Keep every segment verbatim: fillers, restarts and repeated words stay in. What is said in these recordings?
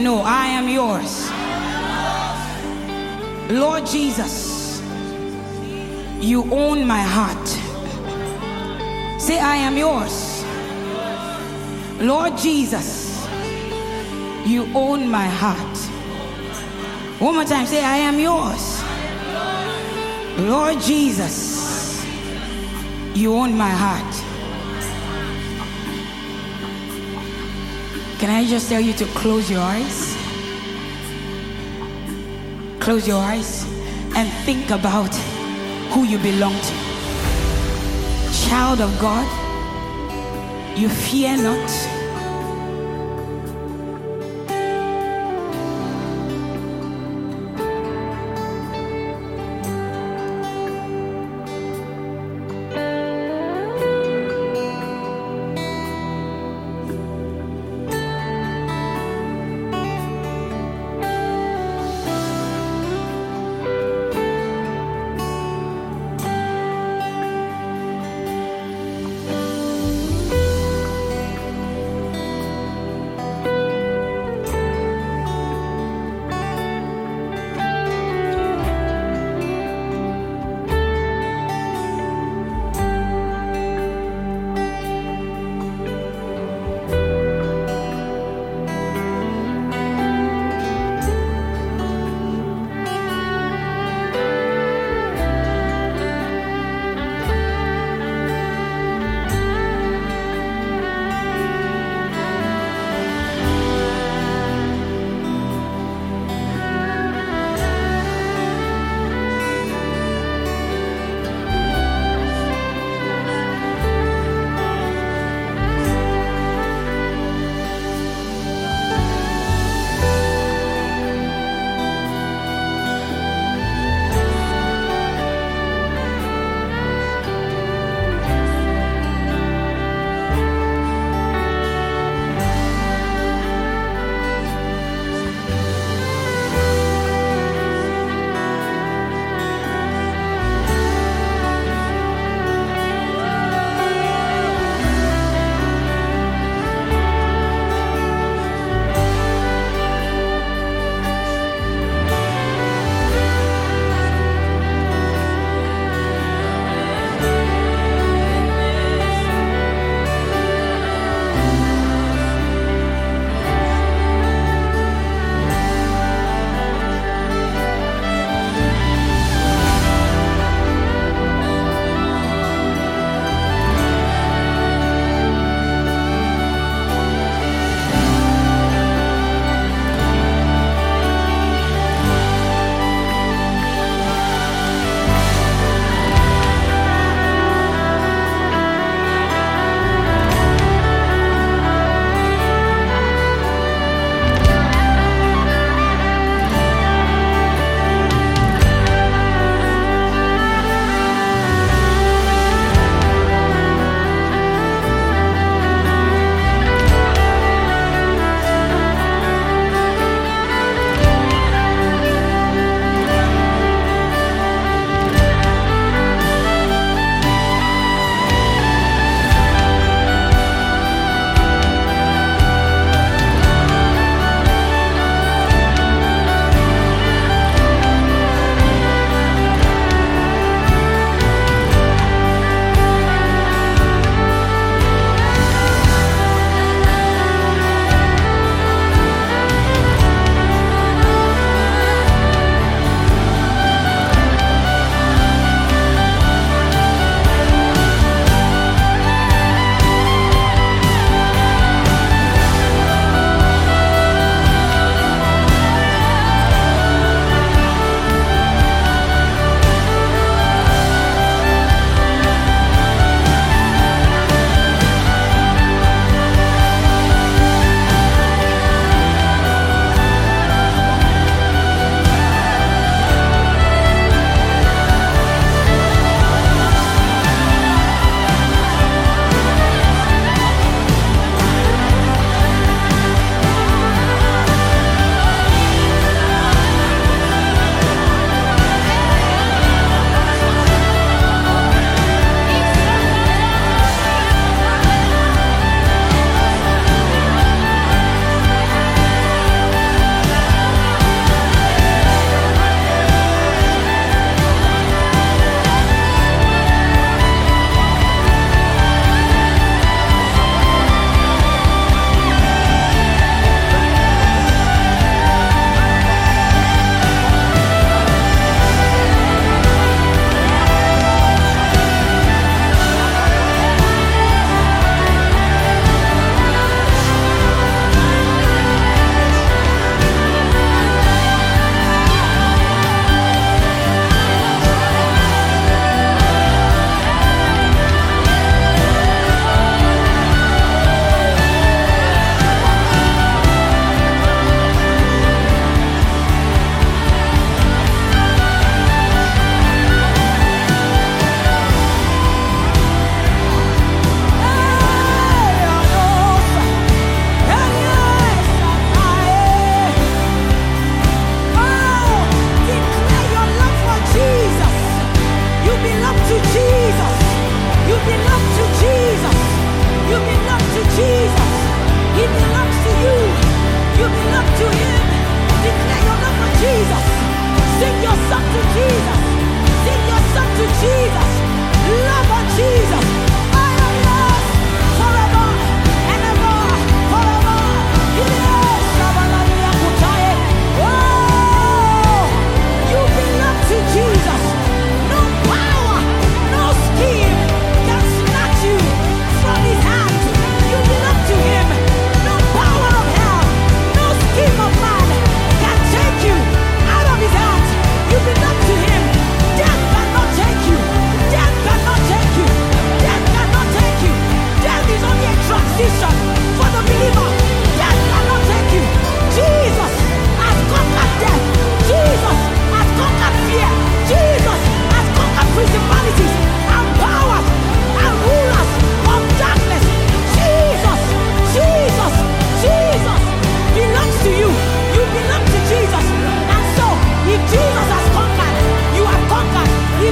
No, I am yours. Lord Jesus, you own my heart. Say, I am yours. Lord Jesus, you own my heart. One more time, say, I am yours. Lord Jesus, you own my heart. Can I just tell you to close your eyes? Close your eyes and think about who you belong to. Child of God, you fear not.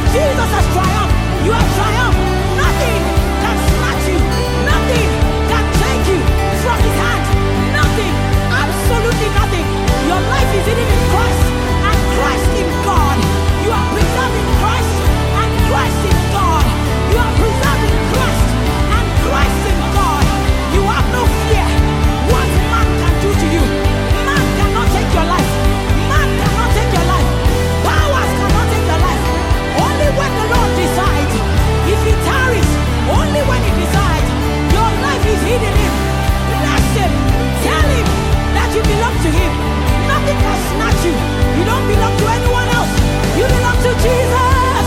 Jesus has triumphed. You have triumphed. Nothing can snatch you. Nothing can take you from his hand. Nothing. Absolutely nothing. Your life is hidden in Christ and Christ in God. You are preserved in Christ and Christ in God. You are preserved in Christ and Christ in God. You have no fear. What man can do to you? Man cannot take your life. Man cannot take your life. Powers cannot take your life. Only when the Lord decides. If he tarries, only when he decides. Your life is hidden in him. Bless him. Tell him that you belong to him. Nothing can snatch you. You don't belong to anyone else. You belong to Jesus.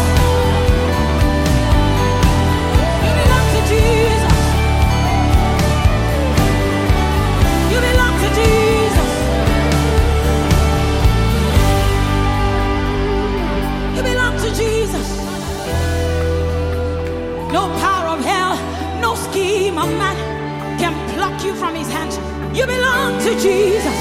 You belong to Jesus. You belong to Jesus. You belong to Jesus. No power of hell, no scheme of man can pluck you from his hand. You belong to Jesus.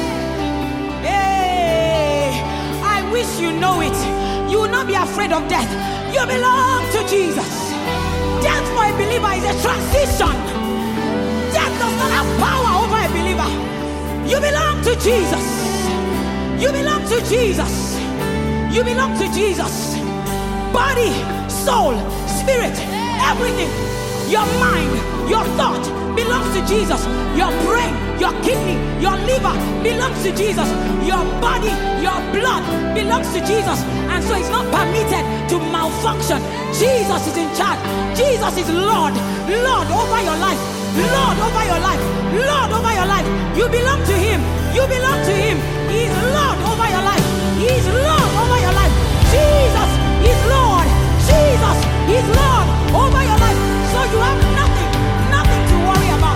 Hey, I wish you know it. You will not be afraid of death. You belong to Jesus. Death for a believer is a transition. Death does not have power over a believer. You belong to Jesus. You belong to Jesus. You belong to Jesus. Body, soul, spirit, everything. Your mind, your thought belongs to Jesus. Your brain, your kidney, your liver belongs to Jesus. Your body, your blood belongs to Jesus. And so it's not permitted to malfunction. Jesus is in charge. Jesus is Lord. Lord over your life. Lord over your life. Lord over your life. You belong to him. You belong to him. He is Lord over your life. He is Lord over your life. Jesus is Lord. Jesus is Lord over your life. So you have nothing, nothing to worry about.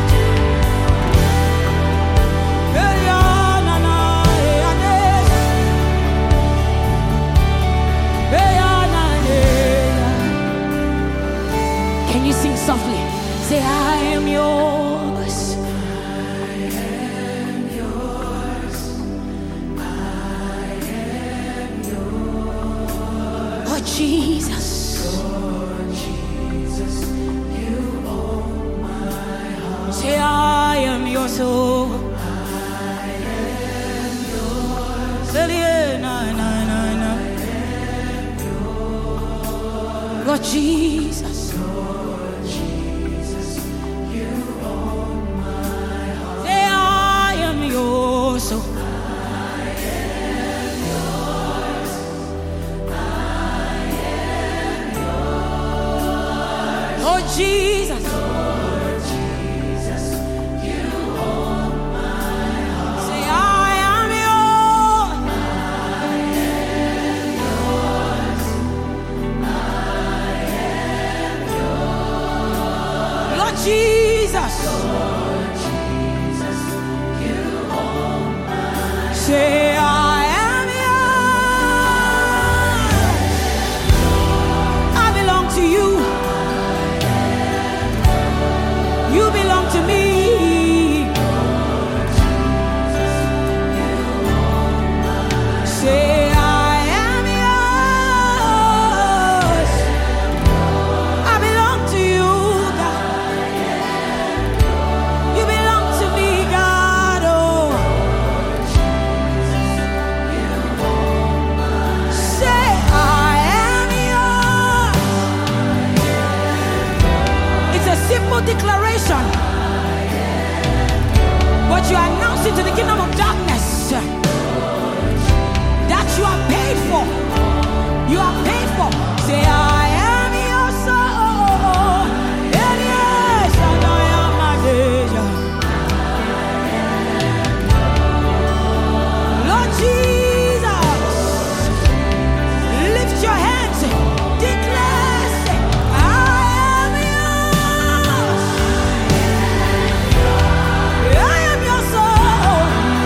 Can you sing softly? Say, I am yours. I am yours. I am yours. Oh, Jesus. Say, I am yours, so I am yours. Say, yeah, nah, nah, nah, nah. I am yours. Lord Jesus, Lord Jesus, you own my heart. Say, I am yours, so I am yours. I am yours. Lord Jesus. Jesus, Lord Jesus, you own my say I am yours. I belong to you. You belong to me. Lord Jesus, you own my say I am yours. I belong to you. Declaration, but you announce it to the kingdom of darkness that you are paid for. You are paid for. Say, I am your soul. And yes, and I am my Savior. Lord Jesus, lift your hands, declare, say, I am yours. I am your soul.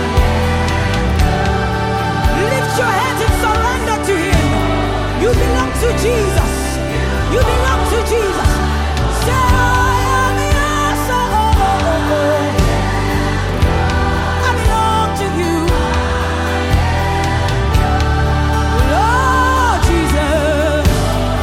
Lift your hands and surrender to him. You belong to Jesus. You belong to Jesus. Say, I am your soul. I belong to you. Lord Jesus.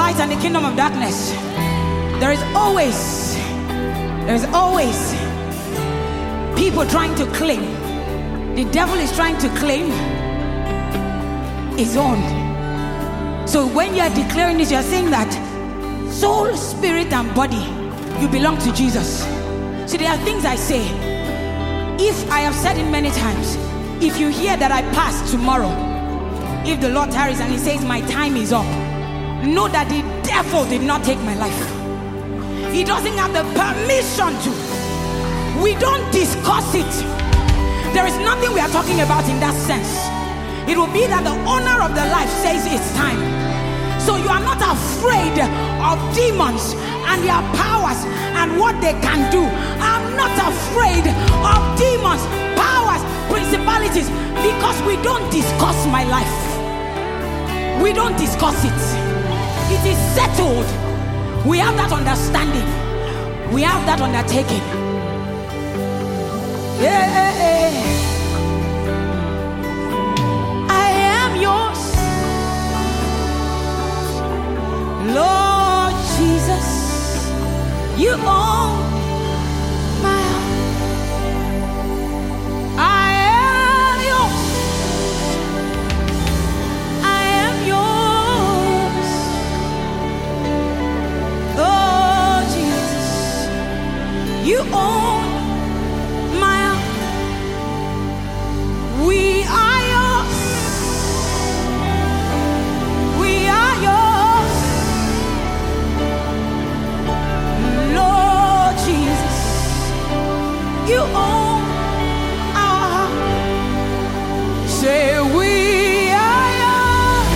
light and the kingdom of darkness, there is always, there is always people trying to claim. The devil is trying to claim his own. So when you are declaring this, you are saying that soul, spirit, and body, you belong to Jesus. So there are things I say. If I have said it many times, if you hear that I pass tomorrow, if the Lord tarries and he says my time is up, know that the devil did not take my life. He doesn't have the permission to. We don't discuss it. There is nothing we are talking about in that sense. It will be that the owner of the life says it's time. So you are not afraid of demons and their powers and what they can do. I'm not afraid of demons, powers, principalities, because we don't discuss my life. We don't discuss it. It is settled. We have that understanding. We have that undertaking. Yeah, yeah, yeah. I am yours, Lord Jesus. You own my heart. I am yours. I am yours, Lord Jesus. You own. We are yours. We are yours, Lord Jesus. You own our heart. Say we are yours.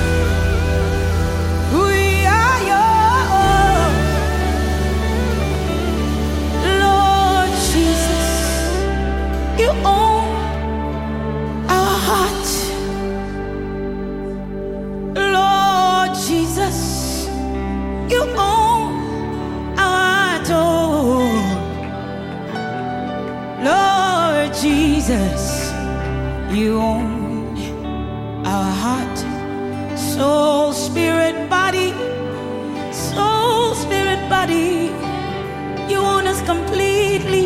We are yours, Lord Jesus. You own heart, Lord Jesus. You own our heart, oh Lord Jesus. You own our heart, soul, spirit, body, soul, spirit, body. You own us completely,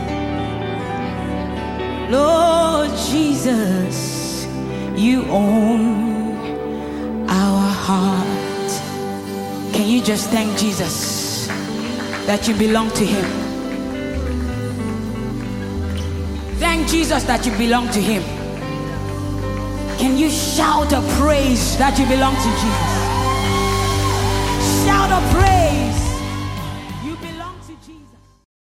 Lord Jesus. You own our heart. Can you just thank Jesus that you belong to him? Thank Jesus that you belong to him. Can you shout a praise that you belong to Jesus? Shout a praise.